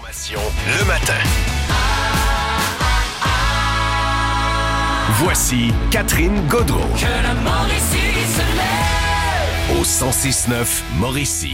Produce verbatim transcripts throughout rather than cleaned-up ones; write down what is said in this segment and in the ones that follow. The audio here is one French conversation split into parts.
Le matin. Voici Catherine Gaudreau. Que la Mauricie se lève. Au cent six neuf Mauricie.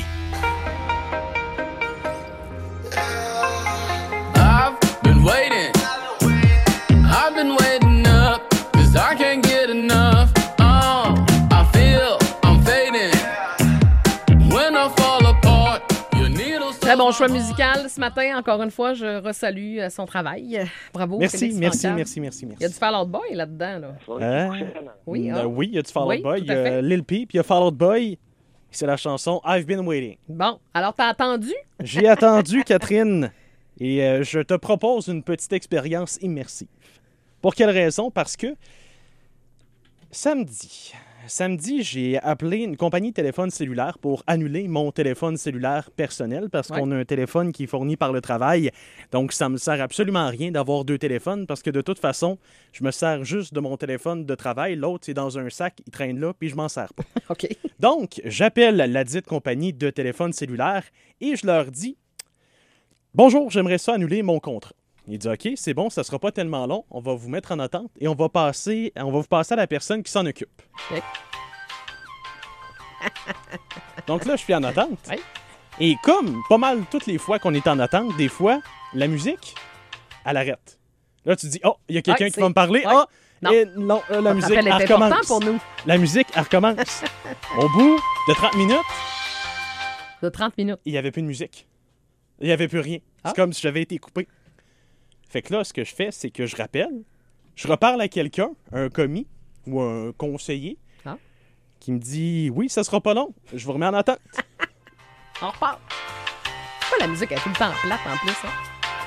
I've been waiting. I've been waiting up. Cause I can't get enough. Oh, I feel I'm fading. When I fall apart. Très bon choix musical ce matin. Encore une fois, je resalue son travail. Bravo. Merci, Félix merci, Francaire. merci, merci, merci. Il y a du Fall Out Boy là-dedans. Là. Hein? Oui, Euh, hein? oui, il y a du Fall Out Oui, Boy. tout Il à y a fait. Lil Peep, il y a Fall Out Boy. C'est la chanson I've Been Waiting. Bon, alors t'as attendu? J'ai attendu, Catherine, et euh, je te propose une petite expérience immersive. Pour quelle raison? Parce que samedi, samedi, j'ai appelé une compagnie de téléphone cellulaire pour annuler mon téléphone cellulaire personnel parce Ouais. qu'on a un téléphone qui est fourni par le travail. Donc, ça me sert absolument à rien d'avoir deux téléphones parce que de toute façon, je me sers juste de mon téléphone de travail. L'autre, c'est dans un sac, il traîne là, puis je m'en sers pas. OK. Donc, j'appelle la dite compagnie de téléphone cellulaire et je leur dis « Bonjour, j'aimerais ça annuler mon contrat. » Il dit « OK, c'est bon, ça sera pas tellement long. On va vous mettre en attente et on va passer, on va vous passer à la personne qui s'en occupe. OK. » Donc là, je suis en attente. Ouais. Et comme pas mal toutes les fois qu'on est en attente, des fois, la musique, elle arrête. Là, tu dis « Oh, il y a quelqu'un Ouais, qui c'est- va me parler. Ouais. Ah! Non. Et non, euh, la Votre musique, appel elle est important recommence. pour nous. La musique, elle recommence. Au bout de trente minutes, De trente minutes. il n'y avait plus de musique. Il n'y avait plus rien. Ah. C'est comme si j'avais été coupé. Fait que là, ce que je fais, c'est que je rappelle, je reparle à quelqu'un, un commis ou un conseiller, Ah. qui me dit « Oui, ça sera pas long, je vous remets en attente. On repart. Pourquoi la musique est tout le temps plate en plus? Hein? »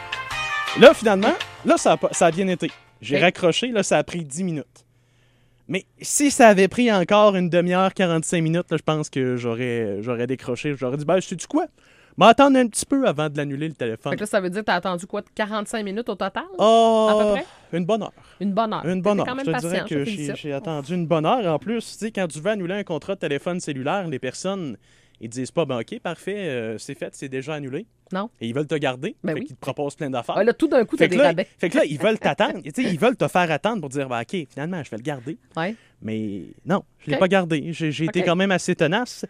Là, finalement, là, ça a, pas- ça a bien été. J'ai Ok. raccroché, là, ça a pris dix minutes. Mais si ça avait pris encore une demi-heure, quarante-cinq minutes, là, je pense que j'aurais, j'aurais décroché. J'aurais dit « Ben, sais-tu quoi? M'attendre un petit peu avant de l'annuler, le téléphone. Fait que là, ça veut dire que t'as attendu quoi? quarante-cinq minutes au total? Ah, À peu près? une bonne heure. Une bonne heure. Une bonne T'étais heure. quand même Je te patient, dirais je que te j'ai, félicite. j'ai attendu une bonne heure. En plus, tu sais, quand tu veux annuler un contrat de téléphone cellulaire, les personnes, ils disent pas, ben OK, parfait, euh, c'est fait, c'est déjà annulé. Non. Et ils veulent te garder. Ben fait oui. qu'ils te proposent plein d'affaires. Ah, là, tout d'un coup, t'as fait, que des là, rabais. fait que là, ils veulent t'attendre. Tu sais, ils veulent te faire attendre pour dire, ben OK, finalement, je vais le garder. Ouais. Mais non, je ne l'ai OK. pas gardé. J'ai, j'ai été OK. quand même assez tenace,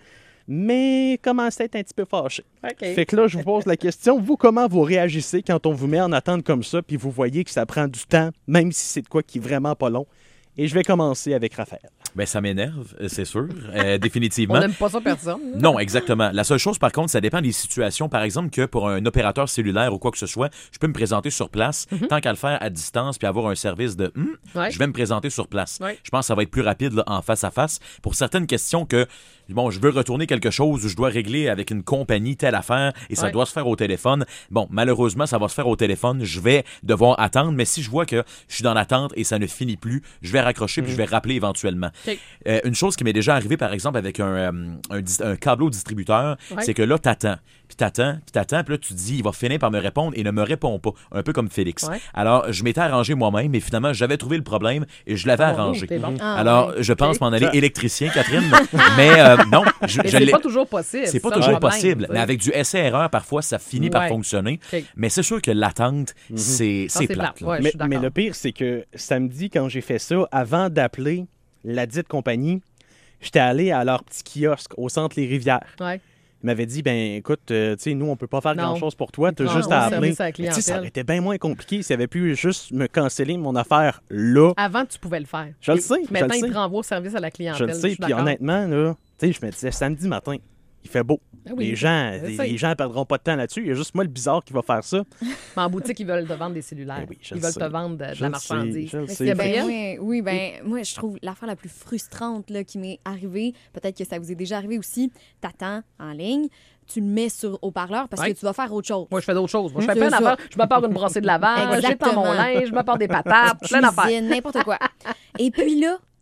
mais commençais à être un petit peu fâché. OK. Fait que là, je vous pose la question, vous, comment vous réagissez quand on vous met en attente comme ça, puis vous voyez que ça prend du temps, même si c'est de quoi qui est vraiment pas long? Et je vais commencer avec Raphaël. Ben, ça m'énerve, euh, c'est sûr, euh, On définitivement. n'aime pas ça, personne. là. Non, exactement. La seule chose, par contre, ça dépend des situations. Par exemple, que pour un opérateur cellulaire ou quoi que ce soit, je peux me présenter sur place, tant qu'à le faire à distance puis avoir un service de hum, Ouais. je vais me présenter sur place. Ouais. Je pense que ça va être plus rapide là, en face à face. Pour certaines questions que, bon, je veux retourner quelque chose ou je dois régler avec une compagnie telle affaire et ça Ouais. doit se faire au téléphone. Bon, malheureusement, ça va se faire au téléphone. Je vais devoir attendre, mais si je vois que je suis dans l'attente et ça ne finit plus, je vais raccrocher puis je vais rappeler éventuellement. OK. Euh, une chose qui m'est déjà arrivée, par exemple, avec un, euh, un, dis- un câbleau distributeur, Ouais. c'est que là, t'attends, puis t'attends, puis t'attends, puis là, tu te dis, il va finir par me répondre et ne me répond pas, un peu comme Félix. Ouais. Alors, je m'étais arrangé moi-même, mais finalement, j'avais trouvé le problème et je l'avais Oh, arrangé. t'es bon. Ah, Alors, ouais. je pense OK. m'en aller électricien, Catherine, mais euh, non, je, Mais je c'est l'ai- pas toujours possible. c'est pas ça, le toujours problème, possible, tu sais. mais avec du essai-erreur, parfois, ça finit par Ouais. fonctionner. OK. Mais c'est sûr que l'attente, c'est Ça, c'est plate. là. Ouais, je mais, suis mais d'accord. le pire, c'est que samedi, quand j'ai fait ça, avant d'appeler la dite compagnie, j'étais allé à leur petit kiosque au centre Les Rivières. Ouais. Ils m'avaient dit, ben écoute, euh, tu sais, nous, on peut pas faire Non. grand-chose pour toi, tu as Ils juste prendront à le appeler. service à la Mais tu sais, ça clientèle. aurait été bien moins compliqué s'ils avaient pu juste me canceller mon affaire là. Avant, tu pouvais le faire. Je le Et sais, je Maintenant, le ils sais. te renvoient au service à la clientèle. Je le sais, suis puis d'accord. honnêtement, là, tu sais, je me disais, samedi matin, il fait beau. Ah oui, les gens je les, sais. les gens perdront pas de temps là-dessus. Il y a juste moi le bizarre qui va faire ça. Mais en boutique, ils veulent te vendre des cellulaires. Ben oui, je ils le veulent sais. te vendre de, de Je la le sais, marchandise. je le Mais sais. c'est Gabrielle? ben, oui, oui, ben, moi, je trouve l'affaire la plus frustrante là, qui m'est arrivée, peut-être que ça vous est déjà arrivé aussi, t'attends en ligne, tu le mets sur haut-parleur parce Ouais. que tu vas faire autre chose. Moi, je fais d'autres choses. Moi, je Hum, fais plein c'est ça. d'affaires. Je me pars une brassée de lavage, j'étends mon Exactement. linge, je me pars des patates, plein d'affaires. Cuisine, n'importe quoi. Et puis là,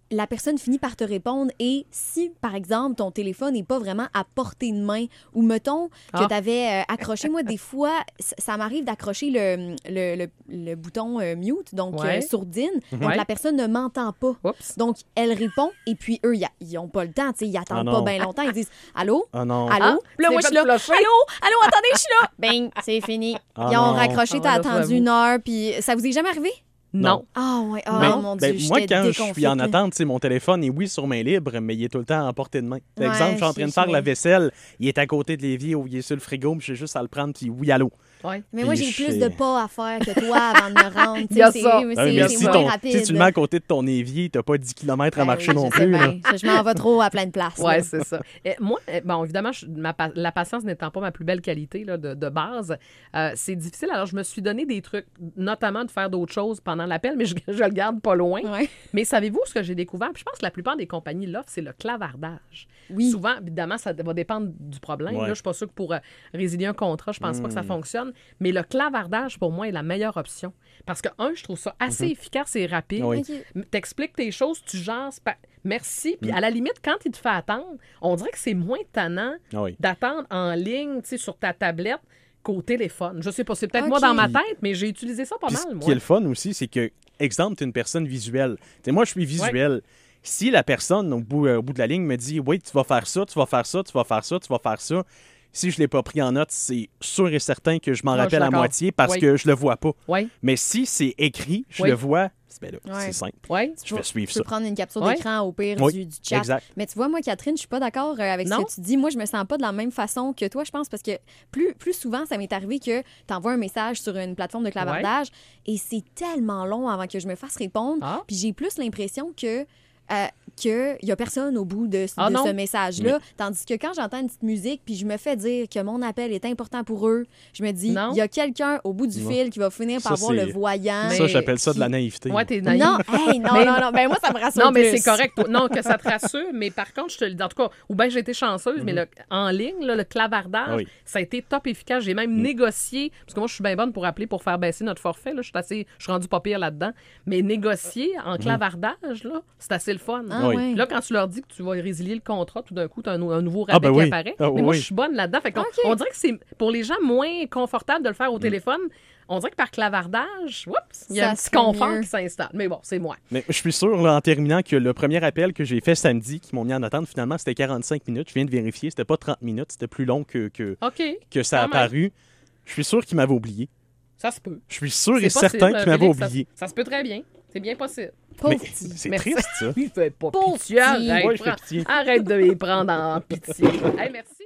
la personne finit par te répondre et si, par exemple, ton téléphone n'est pas vraiment à portée de main ou, mettons, que Ah. tu avais accroché, moi, des fois, ça, ça m'arrive d'accrocher le, le, le, le bouton euh, mute, donc Ouais. euh, sourdine, donc Ouais. la personne ne m'entend pas. Oups. Donc, elle répond et puis eux, ils n'ont pas le temps, tu sais, ils attendent Ah pas non. bien longtemps, ils disent « Allô? Ah non. Allô? Ah, Puis là, tu moi, t'es je suis fait là. flusher. Allô? Allô, attendez, je suis là. Bing, c'est fini. Ah Ils ont non. raccroché, Ah t'as ouais, là, attendu j'avoue. une heure, puis ça vous est jamais arrivé? Non. Ah ouais, ah Mais- mon ben, Dieu, moi, j'étais quand je suis déconfite, en là. attente, tu sais, mon téléphone est, oui, sur main libre, mais il est tout le temps en portée de main. Par Ouais, exemple, je suis en train de je- faire la je- vaisselle, il est à côté de l'évier ou il est sur le frigo, puis j'ai juste à le prendre, puis oui, allô. Ouais. Mais moi, Puis j'ai je plus sais. de pas à faire que toi avant de me rendre. tu sais, Il y a c'est- ça. mais Ah oui, C'est mais c'est si, moins ton, rapide. si tu le mets à côté de ton évier, t'as pas dix kilomètres à Ben marcher oui, non je sais plus. là. bien. Je, je m'en vais trop à plein de places. Ouais, là. c'est ça. Et moi, eh, bon, évidemment, je- ma pa- la patience n'étant pas ma plus belle qualité là, de, de base, euh, c'est difficile. Alors, je me suis donné des trucs, notamment de faire d'autres choses pendant l'appel, mais je, je le garde pas loin. Ouais. Mais savez-vous ce que j'ai découvert? Puis je pense que la plupart des compagnies l'offrent, c'est le clavardage. Oui. Souvent, évidemment, ça va dépendre du problème. Ouais. Là, je suis pas sûre que pour euh, résilier un contrat, je pense pas que ça fonctionne. Mais le clavardage, pour moi, est la meilleure option. Parce que, un, je trouve ça assez efficace et rapide. Oui. Ok. T'expliques tes choses, tu jases. pa- Merci. Puis à la limite, quand il te fait attendre, on dirait que c'est moins tannant Ah oui. d'attendre en ligne, tu sais, sur ta tablette qu'au téléphone. Je sais pas, c'est peut-être Ok. moi dans ma tête, mais j'ai utilisé ça pas Puis mal, ce moi. qui est le fun aussi, c'est que, exemple, tu es une personne visuelle. Tu sais, moi, je suis visuel. Si la personne, au bout, euh, au bout de la ligne, me dit « Oui, tu vas faire ça, tu vas faire ça, tu vas faire ça, tu vas faire ça », si je ne l'ai pas pris en note, c'est sûr et certain que je m'en Ah, je suis rappelle à d'accord. moitié parce Oui. que je le vois pas. Oui, Mais si c'est écrit, je Oui. le vois, ben là, Ouais. c'est simple. oui. Je vais suivre Tu ça. peux prendre une capture Ouais. d'écran au pire Oui, du, du chat. exact. Mais tu vois, moi, Catherine, je suis pas d'accord euh, avec Non? ce que tu dis. Moi, je me sens pas de la même façon que toi, je pense, parce que plus, plus souvent, ça m'est arrivé que tu envoies un message sur une plateforme de clavardage et c'est tellement long avant que je me fasse répondre. Ah. Puis j'ai plus l'impression que. Euh, qu'il n'y a personne au bout de, Ah de non? ce message-là. Tandis que quand j'entends une petite musique puis je me fais dire que mon appel est important pour eux, je me dis, Non? il y a quelqu'un au bout du Non. fil qui va finir par Ça, voir le c'est- voyant. Mais- Ça, j'appelle ça de la qui- naïveté. Ouais, t'es naïf. Non, hey, non, Mais- non, non. Ben moi, ça me rassure Non, mais plus. c'est correct. toi. Non, que ça te rassure. Mais par contre, je te le dis, en tout cas, ou bien j'ai été chanceuse, mais le- en ligne, là, le clavardage, Ah oui. ça a été top efficace. J'ai même négocié, parce que moi, je suis bien bonne pour appeler pour faire baisser notre forfait. Là. Je suis assez, je suis rendue pas pire là-dedans. Mais négocier en clavardage, là, c'est assez le fun. Ah, Oui. ouais. Là, quand tu leur dis que tu vas résilier le contrat, tout d'un coup, tu as un, nou- un nouveau rabais Ah, ben qui oui. apparaît. Ah, mais moi, oui. je suis bonne là-dedans. Fait qu'on- OK. on dirait que c'est pour les gens moins confortable de le faire au téléphone. On dirait que par clavardage, oups, il y a Ça un petit serait confort mieux. qui s'installe. Mais bon, c'est moi. Mais je suis sûr, là, en terminant, que le premier appel que j'ai fait samedi, qui m'ont mis en attente, finalement, c'était quarante-cinq minutes. Je viens de vérifier, c'était pas trente minutes, c'était plus long que, que, OK. que ça a Quand même. apparu. Je suis sûr qu'il m'avait oublié. Ça se peut. Je suis sûr C'est et certain possible, qu'il m'avait Félix, ça- oublié. Ça, se peut très bien. C'est bien possible. Pauvre Mais petit. c'est Merci. triste, ça. Il fait pas Pauvre pitié. petit. Arrête, Ouais, je fais prends- pitié. arrête de les prendre en pitié. Hey, merci.